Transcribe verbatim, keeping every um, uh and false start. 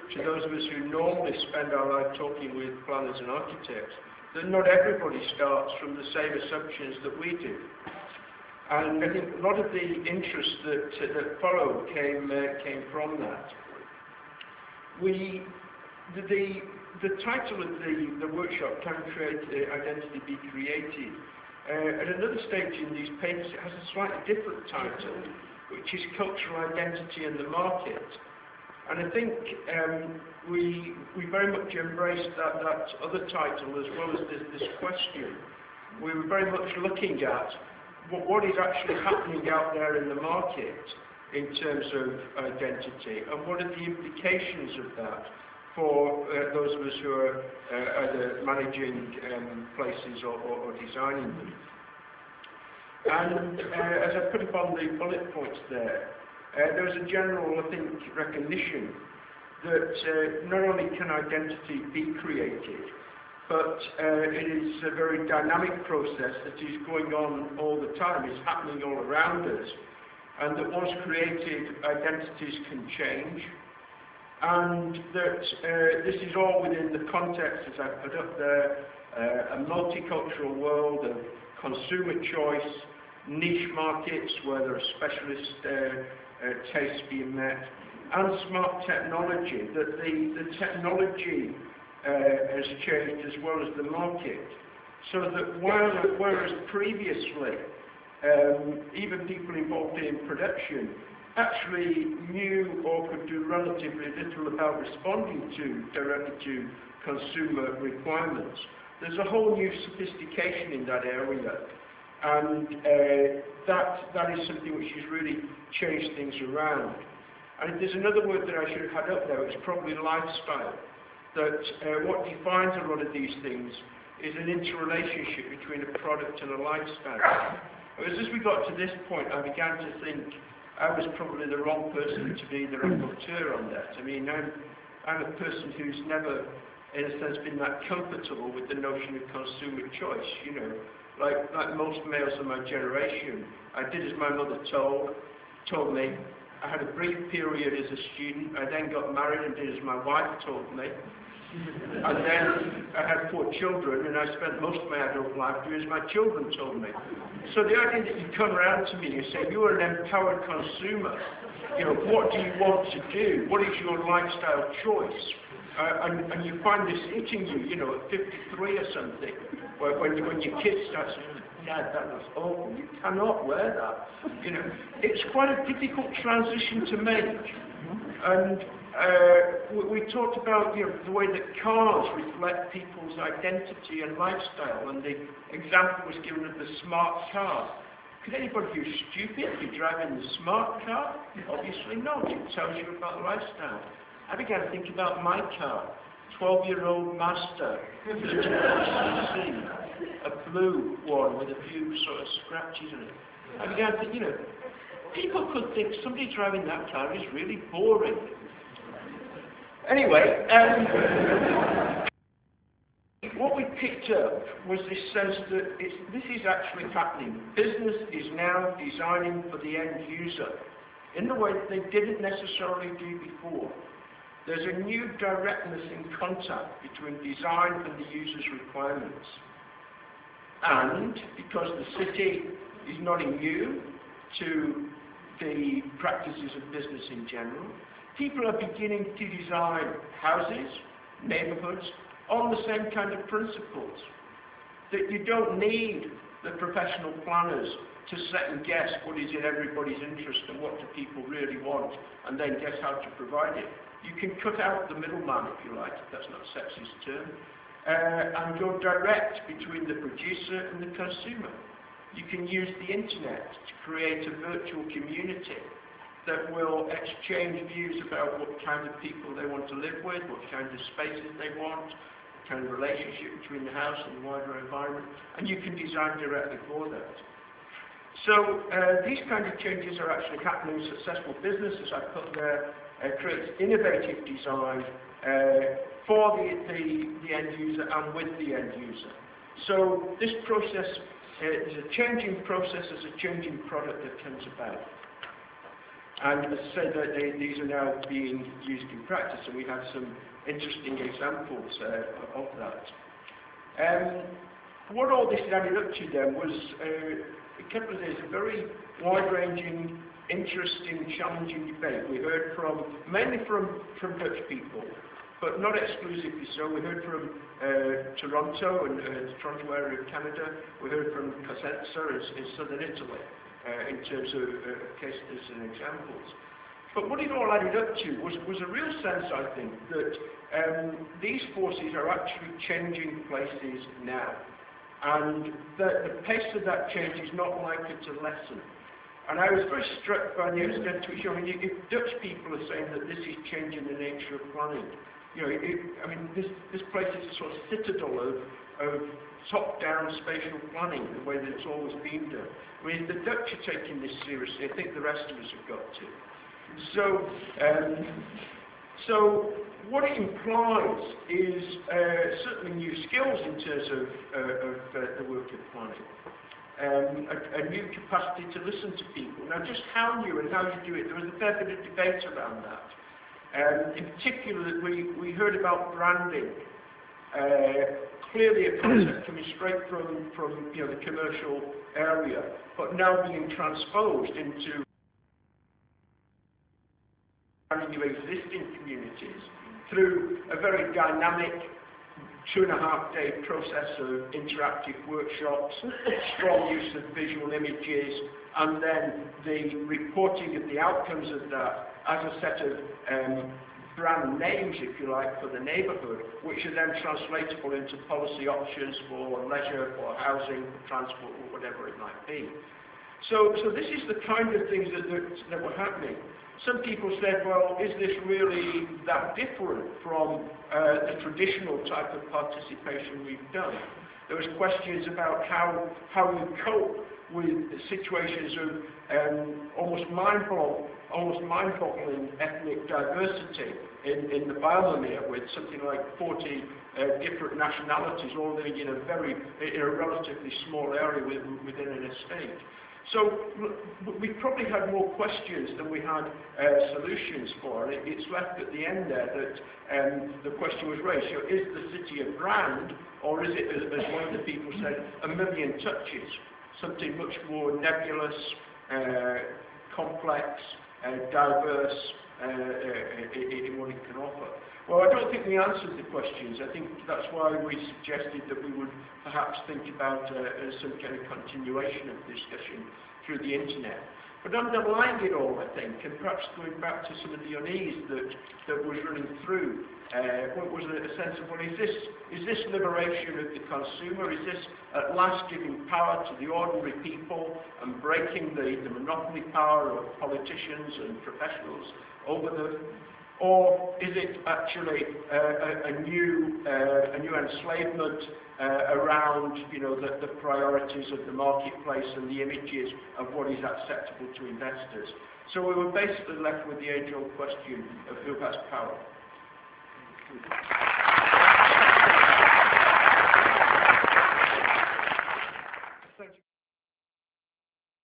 to those of us who normally spend our life talking with planners and architects, that not everybody starts from the same assumptions that we do. And I think a lot of the interest that, uh, that followed came, uh, came from that. We, the, the, the title of the, the workshop, Can Create, uh, Identity Be Created? Uh, at another stage in these papers, it has a slightly different title, which is Cultural Identity and the Market. And I think um, we, we very much embraced that, that other title as well as this, this question. We were very much looking at what, what is actually happening out there in the market in terms of identity, and what are the implications of that for uh, those of us who are uh, either managing um, places or, or, or designing them. And uh, as I put up on the bullet points there, uh, there was a general, I think, recognition that uh, not only can identity be created, but uh, it is a very dynamic process that is going on all the time, it's happening all around us, and that once created, identities can change, and that uh, this is all within the context, as I put up there, uh, a multicultural world of consumer choice, niche markets where there are specialist uh, uh, tastes being met, and smart technology, that the, the technology uh, has changed as well as the market. So that while, whereas previously, um, even people involved in production actually knew or could do relatively little about responding to directly to consumer requirements, there's a whole new sophistication in that area, and uh, that, that is something which has really changed things around. And if there's another word that I should have had up there, it's probably lifestyle. That uh, what defines a lot of these things is an interrelationship between a product and a lifestyle. As as we got to this point, I began to think I was probably the wrong person to be the rapporteur on that. I mean, I'm, I'm a person who's never, in a sense, been that comfortable with the notion of consumer choice, you know. Like, like most males of my generation, I did as my mother told, told me. I had a brief period as a student. I then got married and did as my wife told me. And then I had four children, and I spent most of my adult life doing as my children told me. So the idea that you come around to me and you say, you are an empowered consumer, you know, what do you want to do? What is your lifestyle choice? Uh, and, and you find this hitting you, you know, at fifty-three or something, where, when, when your kids start saying, Dad, that was awful, you cannot wear that. You know, it's quite a difficult transition to make. And uh, we, we talked about, you know, the way that cars reflect people's identity and lifestyle, and the example was given of the smart car. Could anybody who's stupid be driving the smart car? Obviously not. It tells you about lifestyle. I began to think about my car, twelve-year-old Mazda, a blue one with a few sort of scratches in it. I began to think, you know, people could think somebody driving that car is really boring. Anyway, um, what we picked up was this sense that it's, this is actually happening. Business is now designing for the end user in the way that they didn't necessarily do before. There's a new directness in contact between design and the user's requirements. And because the city is not immune to the practices of business in general, people are beginning to design houses, neighbourhoods, on the same kind of principles. That you don't need the professional planners to second guess what is in everybody's interest and what do people really want, and then guess how to provide it. You can cut out the middleman, if you like, if that's not a sexist term, uh, and go direct between the producer and the consumer. You can use the internet to create a virtual community that will exchange views about what kind of people they want to live with, what kind of spaces they want, what kind of relationship between the house and the wider environment, and you can design directly for that. So uh, these kind of changes are actually happening. Successful business, as I put there, uh, creates innovative design uh, for the, the, the end user and with the end user. So this process uh, is a changing process, is a changing product that comes about. And as I said, that they, these are now being used in practice, and we have some interesting examples uh, of that. Um, what all this added up to then was uh, a couple of days, a very wide-ranging, interesting, challenging debate. We heard from, mainly from, from Dutch people, but not exclusively so. We heard from uh, Toronto and uh, the Toronto area of Canada. We heard from Cosenza in, in southern Italy, uh, in terms of uh, case studies and examples. But what it all added up to was, was a real sense, I think, that um, these forces are actually changing places now. And the, the pace of that change is not likely to lessen. And I was very struck by the extent to which, I mean, if Dutch people are saying that this is changing the nature of planning, you know, it, I mean, this, this place is a sort of citadel of, of top-down spatial planning, the way that it's always been done. I mean, if the Dutch are taking this seriously, I think the rest of us have got to. So, um, so what it implies is uh, certainly new skills in terms of, uh, of uh, the work of planning. Um, a, a new capacity to listen to people. Now, just how new and how you do it, there was a fair bit of debate around that. Um, in particular, we, we heard about branding. Uh, clearly a concept coming straight from, from you know, the commercial area, but now being transposed into new existing communities through a very dynamic two and a half day process of interactive workshops, strong use of visual images, and then the reporting of the outcomes of that as a set of um, brand names, if you like, for the neighbourhood, which are then translatable into policy options for leisure, for housing, for transport, or whatever it might be. So, so this is the kind of things that, that, that were happening. Some people said, well, is this really that different from uh, the traditional type of participation we've done? There was questions about how, how we cope with situations of um, almost mind-boggling, almost mind-boggling ethnic diversity in, in the Bijlmermeer, with something like forty uh, different nationalities all living in a very, in a relatively small area within, within an estate. So we probably had more questions than we had uh, solutions for. It, it's left at the end there that um, the question was raised, so is the city a brand, or is it, as, as one of the people said, a million touches? Something much more nebulous, uh, complex, uh, diverse uh, uh, in, in what it can offer. Well, I don't think we answered the questions. I think that's why we suggested that we would perhaps think about uh, some kind of continuation of discussion through the internet. But underlying it all, I think, and perhaps going back to some of the unease that, that was running through, uh, what was a sense of, well, is this, is this liberation of the consumer? Is this at last giving power to the ordinary people and breaking the, the monopoly power of politicians and professionals over them? Or is it actually uh, a, a new uh, a new enslavement uh, around, you know, the, the priorities of the marketplace and the images of what is acceptable to investors? So we were basically left with the age-old question of who has power.